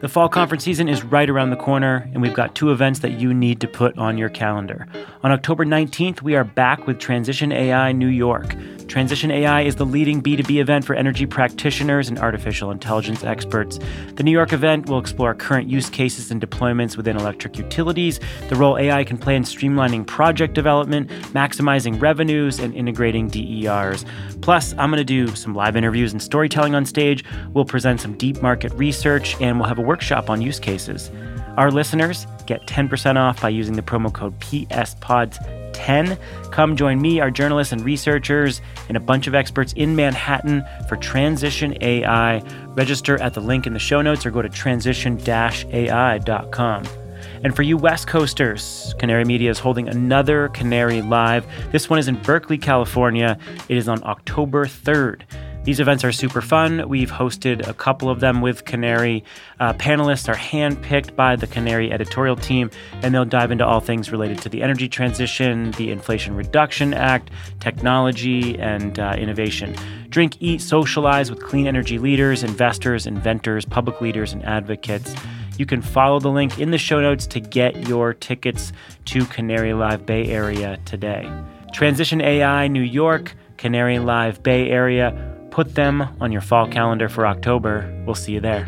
The fall conference season is right around the corner, and we've got two events that you need to put on your calendar. On October 19th, we are back with Transition AI New York. Transition AI is the leading B2B event for energy practitioners and artificial intelligence experts. The New York event will explore current use cases and deployments within electric utilities, the role AI can play in streamlining project development, maximizing revenues, and integrating DERs. Plus, I'm going to do some live interviews and storytelling on stage. We'll present some deep market research, and we'll have a workshop on use cases. Our listeners get 10% off by using the promo code PSPODS10. Come join me, our journalists and researchers, and a bunch of experts in Manhattan for Transition AI. Register at the link in the show notes or go to transition-ai.com. And for you West Coasters, Canary Media is holding another Canary Live. This one is in Berkeley, California. It is on October 3rd. These events are super fun. We've hosted a couple of them with Canary. Panelists are handpicked by the Canary editorial team, and they'll dive into all things related to the energy transition, the Inflation Reduction Act, technology, and innovation. Drink, eat, socialize with clean energy leaders, investors, inventors, public leaders, and advocates. You can follow the link in the show notes to get your tickets to Canary Live Bay Area today. Transition AI New York, Canary Live Bay Area. Put them on your fall calendar for October. We'll see you there.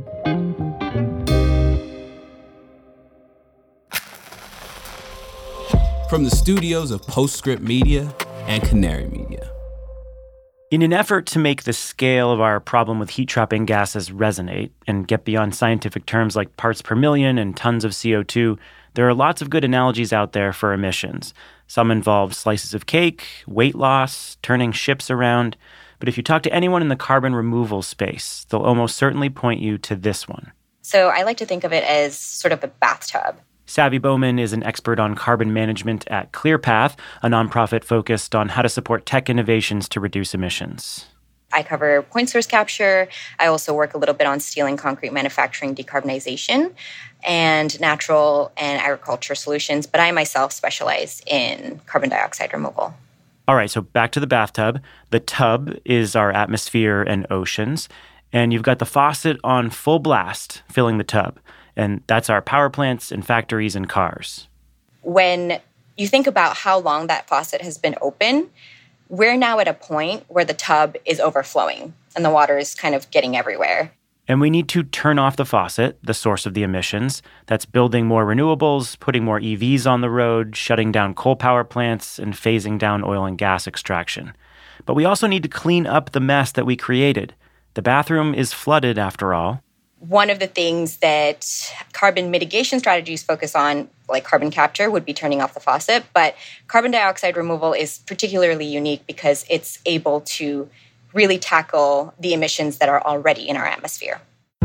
From the studios of Postscript Media and Canary Media. In an effort to make the scale of our problem with heat-trapping gases resonate and get beyond scientific terms like parts per million and tons of CO2, there are lots of good analogies out there for emissions. Some involve slices of cake, weight loss, turning ships around. But if you talk to anyone in the carbon removal space, they'll almost certainly point you to this one. So I like to think of it as sort of a bathtub. Savvy Bowman is an expert on carbon management at ClearPath, a nonprofit focused on how to support tech innovations to reduce emissions. I cover point source capture. I also work a little bit on steel and concrete manufacturing decarbonization and natural and agriculture solutions, but I myself specialize in carbon dioxide removal. All right, so back to the bathtub. The tub is our atmosphere and oceans, and you've got the faucet on full blast filling the tub, and that's our power plants and factories and cars. When you think about how long that faucet has been open, we're now at a point where the tub is overflowing and the water is kind of getting everywhere. And we need to turn off the faucet, the source of the emissions. That's building more renewables, putting more EVs on the road, shutting down coal power plants, and phasing down oil and gas extraction. But we also need to clean up the mess that we created. The bathroom is flooded, after all. One of the things that carbon mitigation strategies focus on, like carbon capture, would be turning off the faucet. But carbon dioxide removal is particularly unique because it's able to really tackle the emissions that are already in our atmosphere.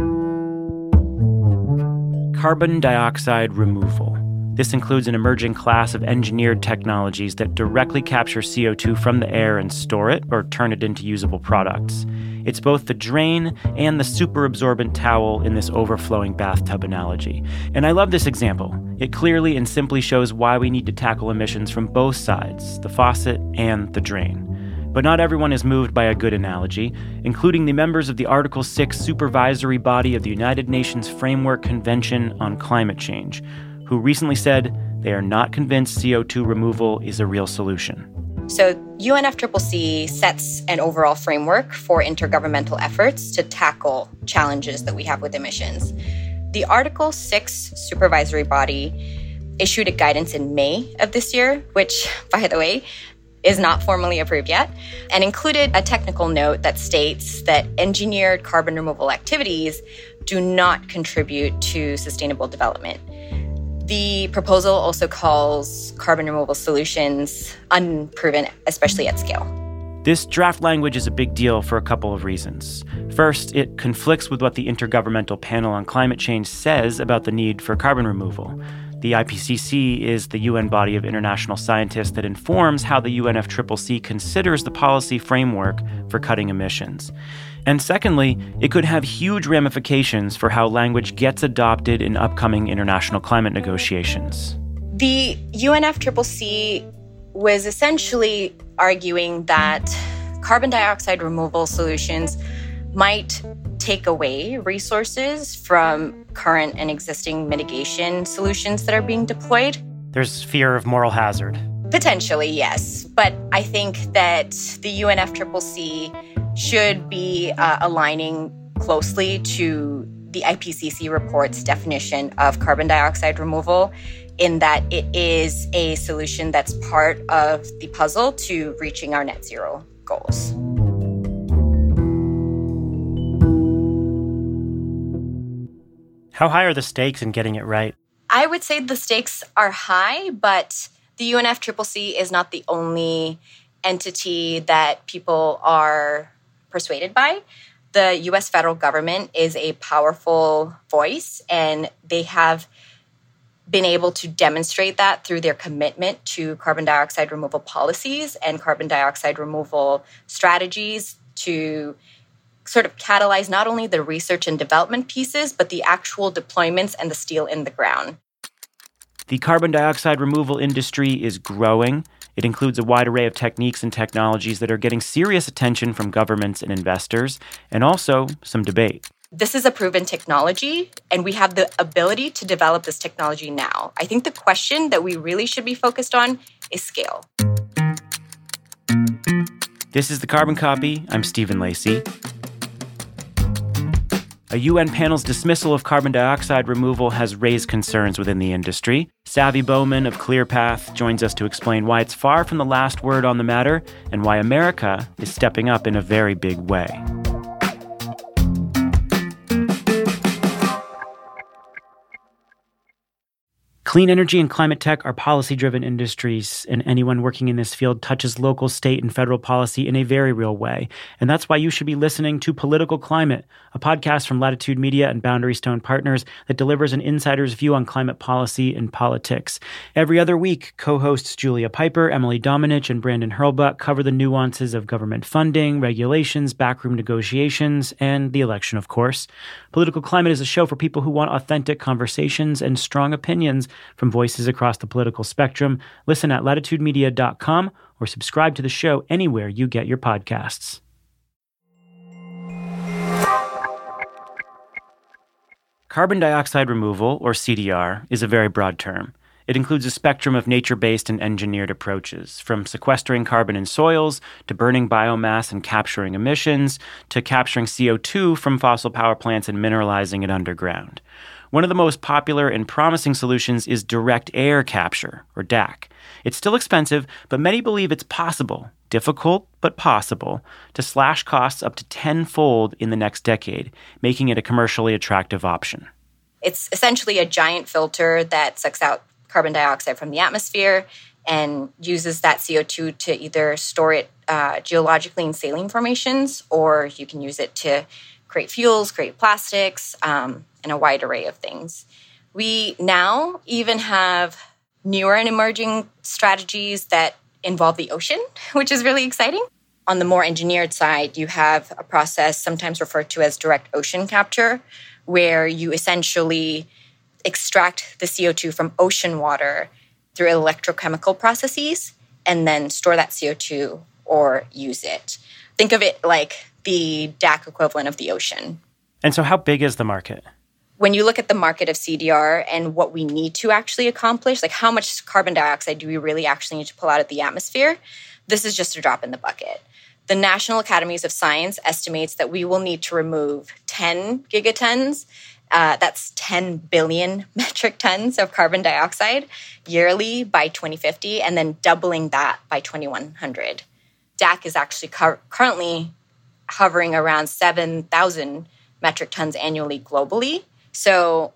Carbon dioxide removal. This includes an emerging class of engineered technologies that directly capture CO2 from the air and store it or turn it into usable products. It's both the drain and the superabsorbent towel in this overflowing bathtub analogy. And I love this example. It clearly and simply shows why we need to tackle emissions from both sides, the faucet and the drain. But not everyone is moved by a good analogy, including the members of the Article 6 supervisory body of the United Nations Framework Convention on Climate Change, who recently said they are not convinced CO2 removal is a real solution. So UNFCCC sets an overall framework for intergovernmental efforts to tackle challenges that we have with emissions. The Article 6 supervisory body issued a guidance in May of this year, which, by the way, is not formally approved yet, and included a technical note that states that engineered carbon removal activities do not contribute to sustainable development. The proposal also calls carbon removal solutions unproven, especially at scale. This draft language is a big deal for a couple of reasons. First, it conflicts with what the Intergovernmental Panel on Climate Change says about the need for carbon removal. The IPCC is the UN body of international scientists that informs how the UNFCCC considers the policy framework for cutting emissions. And secondly, it could have huge ramifications for how language gets adopted in upcoming international climate negotiations. The UNFCCC was essentially arguing that carbon dioxide removal solutions might take away resources from current and existing mitigation solutions that are being deployed. There's fear of moral hazard. Potentially, yes. But I think that the UNFCCC should be aligning closely to the IPCC report's definition of carbon dioxide removal, in that it is a solution that's part of the puzzle to reaching our net zero goals. How high are the stakes in getting it right? I would say the stakes are high, but the UNFCCC is not the only entity that people are persuaded by. The U.S. federal government is a powerful voice, and they have been able to demonstrate that through their commitment to carbon dioxide removal policies and carbon dioxide removal strategies to sort of catalyze not only the research and development pieces, but the actual deployments and the steel in the ground. The carbon dioxide removal industry is growing. It includes a wide array of techniques and technologies that are getting serious attention from governments and investors, and also some debate. This is a proven technology, and we have the ability to develop this technology now. I think the question that we really should be focused on is scale. This is The Carbon Copy. I'm Stephen Lacey. A UN panel's dismissal of carbon dioxide removal has raised concerns within the industry. Savvy Bowman of ClearPath joins us to explain why it's far from the last word on the matter and why America is stepping up in a very big way. Clean energy and climate tech are policy-driven industries, and anyone working in this field touches local, state, and federal policy in a very real way. And that's why you should be listening to Political Climate, a podcast from Latitude Media and Boundary Stone Partners that delivers an insider's view on climate policy and politics. Every other week, co-hosts Julia Piper, Emily Domenech, and Brandon Hurlbut cover the nuances of government funding, regulations, backroom negotiations, and the election, of course. Political Climate is a show for people who want authentic conversations and strong opinions from voices across the political spectrum. Listen at latitudemedia.com or subscribe to the show anywhere you get your podcasts. Carbon dioxide removal, or CDR, is a very broad term. It includes a spectrum of nature-based and engineered approaches, from sequestering carbon in soils, to burning biomass and capturing emissions, to capturing CO2 from fossil power plants and mineralizing it underground. One of the most popular and promising solutions is direct air capture, or DAC. It's still expensive, but many believe it's possible, difficult but possible, to slash costs up to tenfold in the next decade, making it a commercially attractive option. It's essentially a giant filter that sucks out carbon dioxide from the atmosphere and uses that CO2 to either store it geologically in saline formations, or you can use it to create fuels, create plastics, and a wide array of things. We now even have newer and emerging strategies that involve the ocean, which is really exciting. On the more engineered side, you have a process sometimes referred to as direct ocean capture, where you essentially extract the CO2 from ocean water through electrochemical processes and then store that CO2 or use it. Think of it like the DAC equivalent of the ocean. And so how big is the market? When you look at the market of CDR and what we need to actually accomplish, like how much carbon dioxide do we really actually need to pull out of the atmosphere, this is just a drop in the bucket. The National Academies of Science estimates that we will need to remove 10 gigatons, that's 10 billion metric tons of carbon dioxide yearly by 2050, and then doubling that by 2100. DAC is actually currently hovering around 7,000 metric tons annually globally. So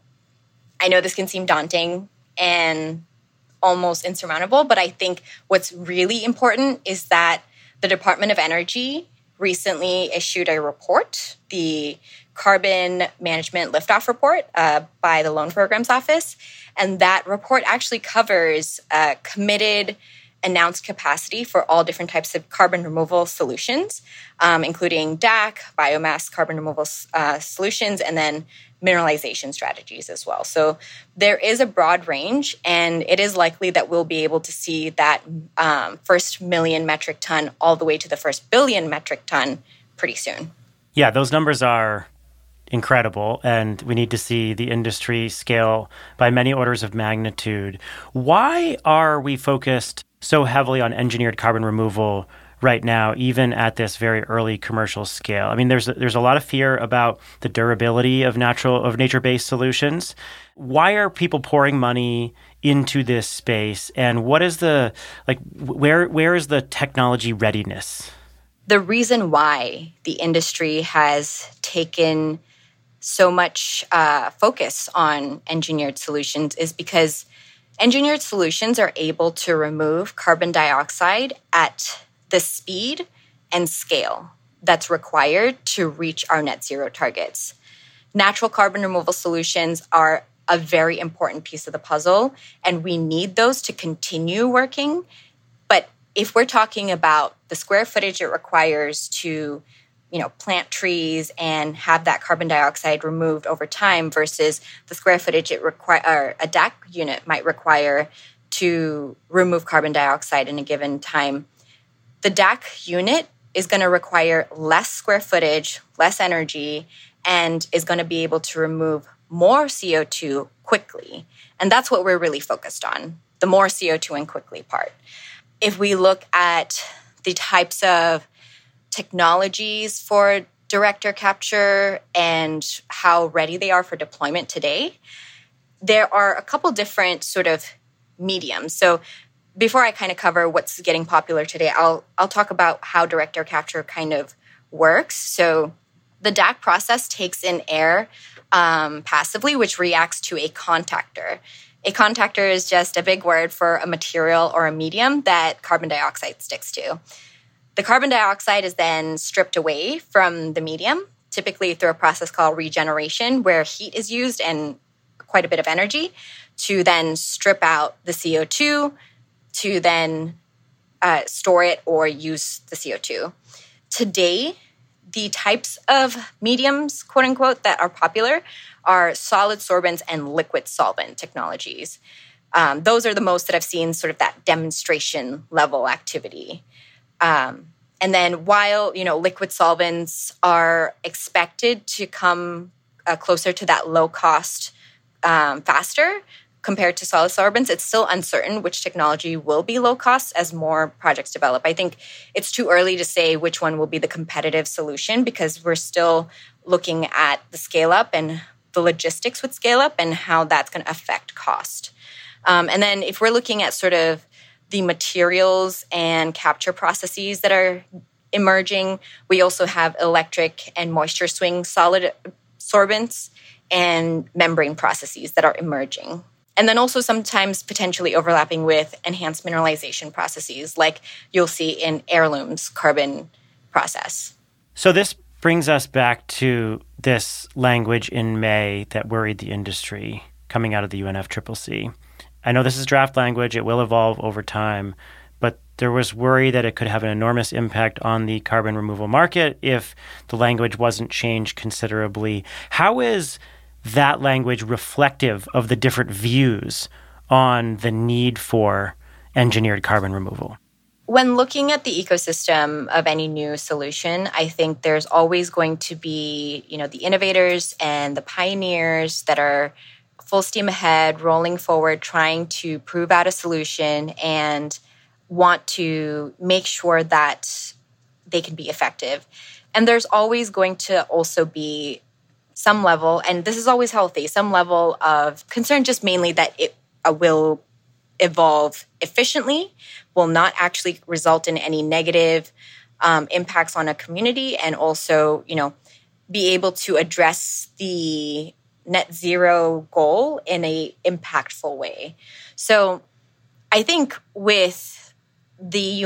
I know this can seem daunting and almost insurmountable, but I think what's really important is that the Department of Energy recently issued a report, the Carbon Management Liftoff Report by the Loan Programs Office. And that report actually covers committed announced capacity for all different types of carbon removal solutions, including DAC, biomass carbon removal solutions, and then mineralization strategies as well. So there is a broad range, and it is likely that we'll be able to see that first million metric ton all the way to the first billion metric ton pretty soon. Yeah, those numbers are incredible, and we need to see the industry scale by many orders of magnitude. Why are we focused so heavily on engineered carbon removal right now, even at this very early commercial scale? I mean, there's a lot of fear about the durability of nature-based solutions. Why are people pouring money into this space, and what is where is the technology readiness? The reason why the industry has taken so much focus on engineered solutions is because engineered solutions are able to remove carbon dioxide at the speed and scale that's required to reach our net zero targets. Natural carbon removal solutions are a very important piece of the puzzle, and we need those to continue working. But if we're talking about the square footage it requires to, plant trees and have that carbon dioxide removed over time versus the square footage a DAC unit might require to remove carbon dioxide in a given time, the DAC unit is going to require less square footage, less energy, and is going to be able to remove more CO2 quickly. And that's what we're really focused on, the more CO2 and quickly part. If we look at the types of technologies for direct air capture and how ready they are for deployment today, there are a couple different sort of mediums. So before I kind of cover what's getting popular today, I'll talk about how direct air capture kind of works. So the DAC process takes in air passively, which reacts to a contactor. A contactor is just a big word for a material or a medium that carbon dioxide sticks to. The carbon dioxide is then stripped away from the medium, typically through a process called regeneration, where heat is used and quite a bit of energy to then strip out the CO2 to then store it or use the CO2. Today, the types of mediums, quote unquote, that are popular are solid sorbents and liquid solvent technologies. Those are the most that I've seen sort of that demonstration level activity. And then while, liquid solvents are expected to come closer to that low cost faster compared to solid sorbents, it's still uncertain which technology will be low cost as more projects develop. I think it's too early to say which one will be the competitive solution because we're still looking at the scale up and the logistics with scale up and how that's going to affect cost. And then if we're looking at sort of the materials and capture processes that are emerging, we also have electric and moisture swing solid sorbents and membrane processes that are emerging. And then also sometimes potentially overlapping with enhanced mineralization processes like you'll see in Heirloom's carbon process. So this brings us back to this language in May that worried the industry coming out of the UNFCCC. I know this is draft language. It will evolve over time, but there was worry that it could have an enormous impact on the carbon removal market if the language wasn't changed considerably. How is that language reflective of the different views on the need for engineered carbon removal? When looking at the ecosystem of any new solution, I think there's always going to be, the innovators and the pioneers that are full steam ahead, rolling forward, trying to prove out a solution and want to make sure that they can be effective. And there's always going to also be some level, and this is always healthy, some level of concern, just mainly that it will evolve efficiently, will not actually result in any negative impacts on a community, and also, be able to address the net zero goal in a impactful way. So I think with the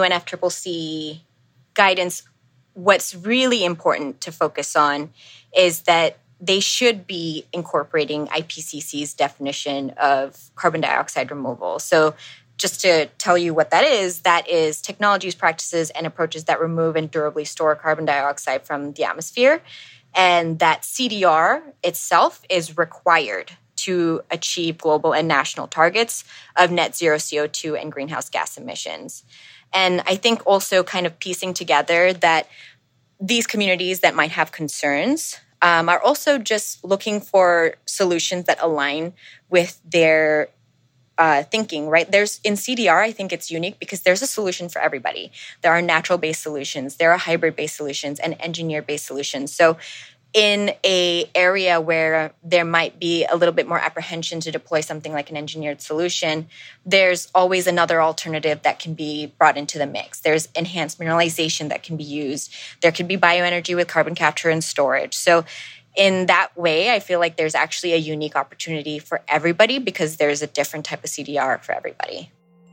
UNFCCC guidance, what's really important to focus on is that they should be incorporating IPCC's definition of carbon dioxide removal. So just to tell you what that is technologies, practices, and approaches that remove and durably store carbon dioxide from the atmosphere. And that CDR itself is required to achieve global and national targets of net zero CO2 and greenhouse gas emissions. And I think also kind of piecing together that these communities that might have concerns are also just looking for solutions that align with their thinking, right? There's in CDR, I think it's unique because there's a solution for everybody. There are natural-based solutions, there are hybrid-based solutions, and engineer-based solutions. So in a area where there might be a little bit more apprehension to deploy something like an engineered solution, there's always another alternative that can be brought into the mix. There's enhanced mineralization that can be used. There could be bioenergy with carbon capture and storage. So in that way, I feel like there's actually a unique opportunity for everybody because there's a different type of CDR for everybody.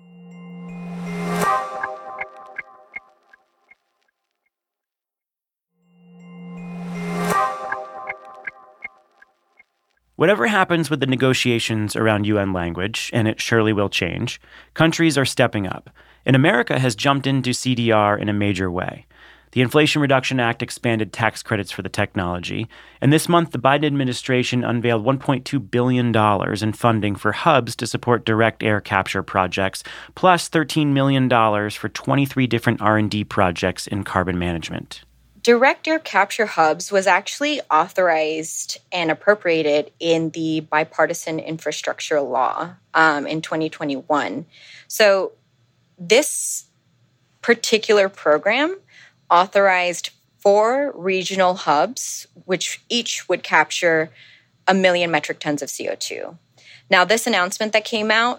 Whatever happens with the negotiations around UN language, and it surely will change, countries are stepping up. And America has jumped into CDR in a major way. The Inflation Reduction Act expanded tax credits for the technology, and this month the Biden administration unveiled $1.2 billion in funding for hubs to support direct air capture projects, plus $13 million for 23 different R&D projects in carbon management. Direct air capture hubs was actually authorized and appropriated in the bipartisan infrastructure law in 2021. So this particular program authorized 4 regional hubs, which each would capture 1 million metric tons of CO2. Now, this announcement that came out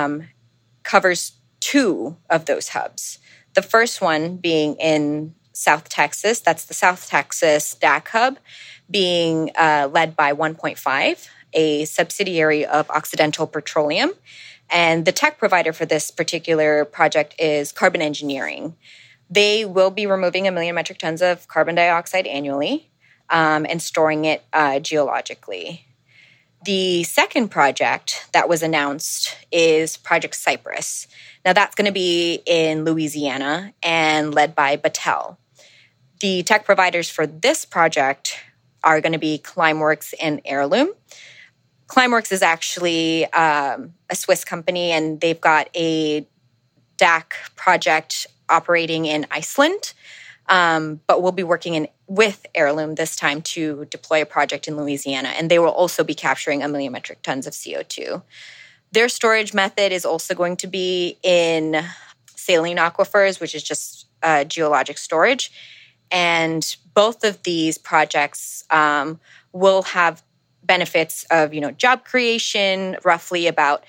covers 2 of those hubs. The first one being in South Texas, that's the South Texas DAC Hub, being led by 1PointFive, a subsidiary of Occidental Petroleum. And the tech provider for this particular project is Carbon Engineering. They will be removing 1 million metric tons of carbon dioxide annually and storing it geologically. The second project that was announced is Project Cypress. Now, that's going to be in Louisiana and led by Battelle. The tech providers for this project are going to be Climeworks and Heirloom. Climeworks is actually a Swiss company, and they've got a DAC project operating in Iceland, but we'll be working with Heirloom this time to deploy a project in Louisiana, and they will also be capturing 1 million metric tons of CO2. Their storage method is also going to be in saline aquifers, which is just geologic storage. And both of these projects will have benefits of, job creation, roughly about,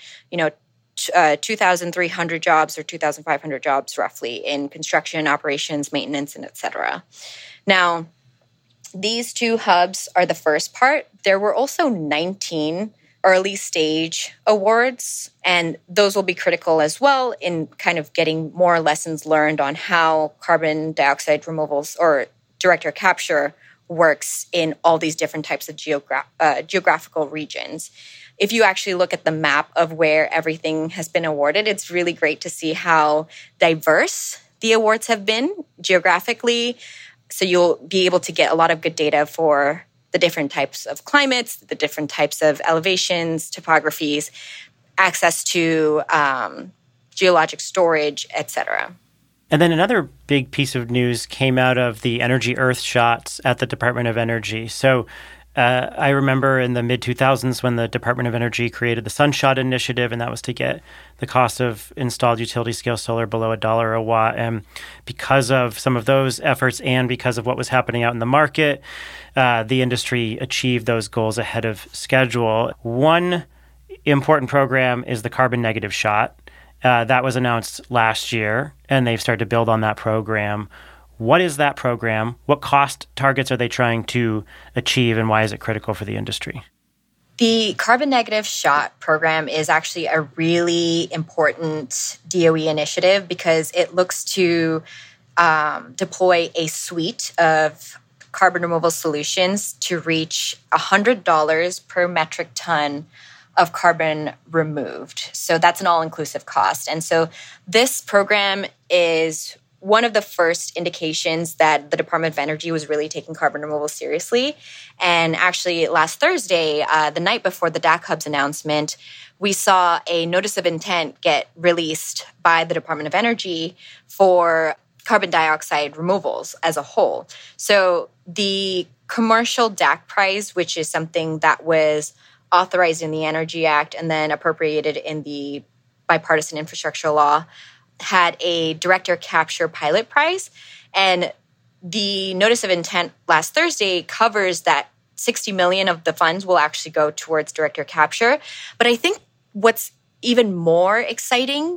2,300 jobs or 2,500 jobs roughly in construction, operations, maintenance, and et cetera. Now, these 2 hubs are the first part. There were also 19 early stage awards, and those will be critical as well in kind of getting more lessons learned on how carbon dioxide removals or direct air capture works in all these different types of geographical regions. If you actually look at the map of where everything has been awarded, it's really great to see how diverse the awards have been geographically. So you'll be able to get a lot of good data for the different types of climates, the different types of elevations, topographies, access to geologic storage, etc. And then another big piece of news came out of the Energy Earth shots at the Department of Energy. So I remember in the mid-2000s when the Department of Energy created the Sunshot Initiative, and that was to get the cost of installed utility-scale solar below $1 a watt. And because of some of those efforts and because of what was happening out in the market, the industry achieved those goals ahead of schedule. One important program is the Carbon Negative Shot. That was announced last year, and they've started to build on that program. What is that program? What cost targets are they trying to achieve, and why is it critical for the industry? The Carbon Negative Shot program is actually a really important DOE initiative because it looks to deploy a suite of carbon removal solutions to reach $100 per metric ton of carbon removed. So that's an all-inclusive cost. And so this program is one of the first indications that the Department of Energy was really taking carbon removal seriously. And actually, last Thursday, the night before the DAC Hub's announcement, we saw a notice of intent get released by the Department of Energy for carbon dioxide removals as a whole. So the commercial DAC price, which is something that was authorized in the Energy Act and then appropriated in the bipartisan infrastructure law, had a direct air capture pilot price. And the notice of intent last Thursday covers that 60 million of the funds will actually go towards direct air capture. But I think what's even more exciting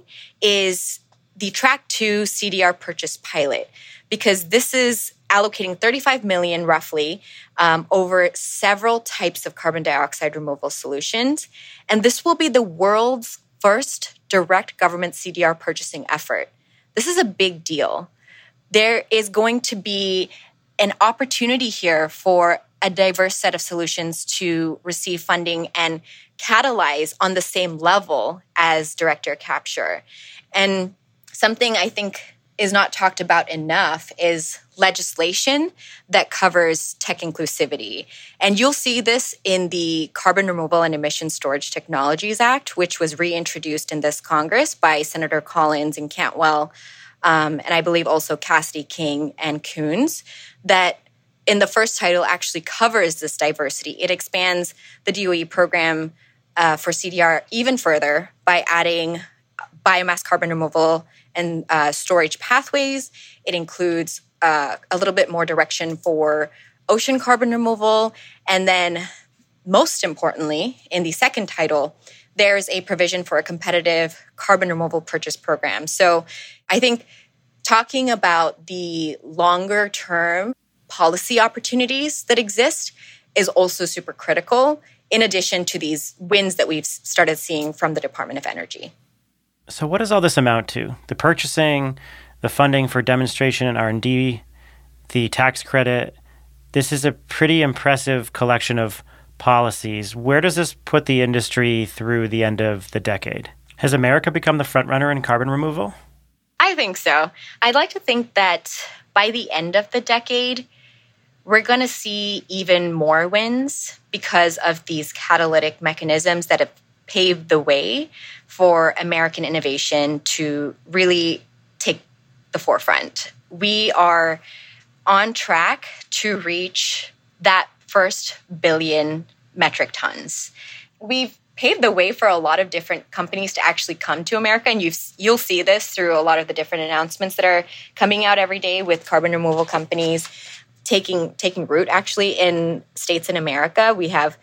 is the Track 2 CDR purchase pilot, because this is allocating 35 million roughly over several types of carbon dioxide removal solutions. And this will be the world's first direct government CDR purchasing effort. This is a big deal. There is going to be an opportunity here for a diverse set of solutions to receive funding and catalyze on the same level as direct air capture. And something I think is not talked about enough is legislation that covers tech inclusivity. And you'll see this in the Carbon Removal and Emission Storage Technologies Act, which was reintroduced in this Congress by Senator Collins and Cantwell, and I believe also Cassidy, King, and Coons, that in the first title actually covers this diversity. It expands the DOE program for CDR even further by adding biomass carbon removal and storage pathways. It includes a little bit more direction for ocean carbon removal. And then most importantly, in the second title, there's a provision for a competitive carbon removal purchase program. So I think talking about the longer term policy opportunities that exist is also super critical, in addition to these wins that we've started seeing from the Department of Energy. So what does all this amount to? The purchasing, the funding for demonstration and R&D, the tax credit. This is a pretty impressive collection of policies. Where does this put the industry through the end of the decade? Has America become the front runner in carbon removal? I think so. I'd like to think that by the end of the decade, we're going to see even more wins because of these catalytic mechanisms that have paved the way for American innovation to really take the forefront. We are on track to reach that first billion metric tons. We've paved the way for a lot of different companies to actually come to America, and you'll see this through a lot of the different announcements that are coming out every day with carbon removal companies taking root actually in states in America. We have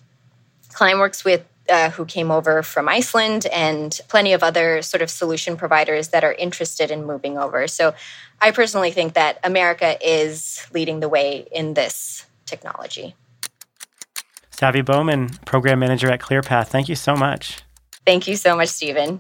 Climeworks who came over from Iceland, and plenty of other sort of solution providers that are interested in moving over. So I personally think that America is leading the way in this technology. Savi Bowman, Program Manager at ClearPath, thank you so much. Thank you so much, Stephen.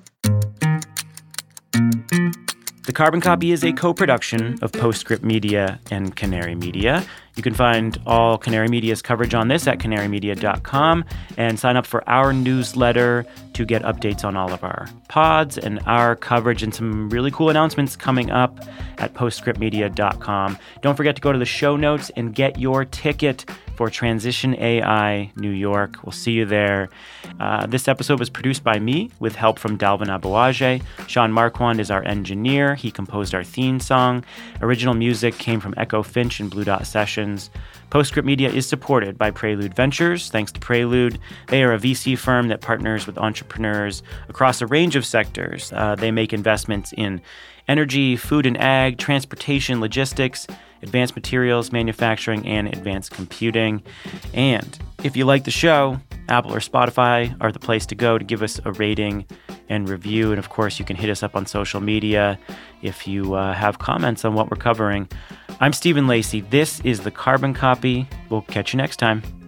The Carbon Copy is a co-production of Postscript Media and Canary Media. You can find all Canary Media's coverage on this at canarymedia.com and sign up for our newsletter to get updates on all of our pods and our coverage and some really cool announcements coming up at postscriptmedia.com. Don't forget to go to the show notes and get your ticket for Transition AI New York. We'll see you there. This episode was produced by me with help from Dalvin Abuaje. Sean Marquand is our engineer. He composed our theme song. Original music came from Echo Finch and Blue Dot Sessions. Postscript Media is supported by Prelude Ventures. Thanks to Prelude. They are a VC firm that partners with entrepreneurs across a range of sectors. They make investments in energy, food and ag, transportation, logistics, advanced materials, manufacturing, and advanced computing. And if you like the show, Apple or Spotify are the place to go to give us a rating and review. And of course, you can hit us up on social media if you have comments on what we're covering. I'm Stephen Lacey. This is The Carbon Copy. We'll catch you next time.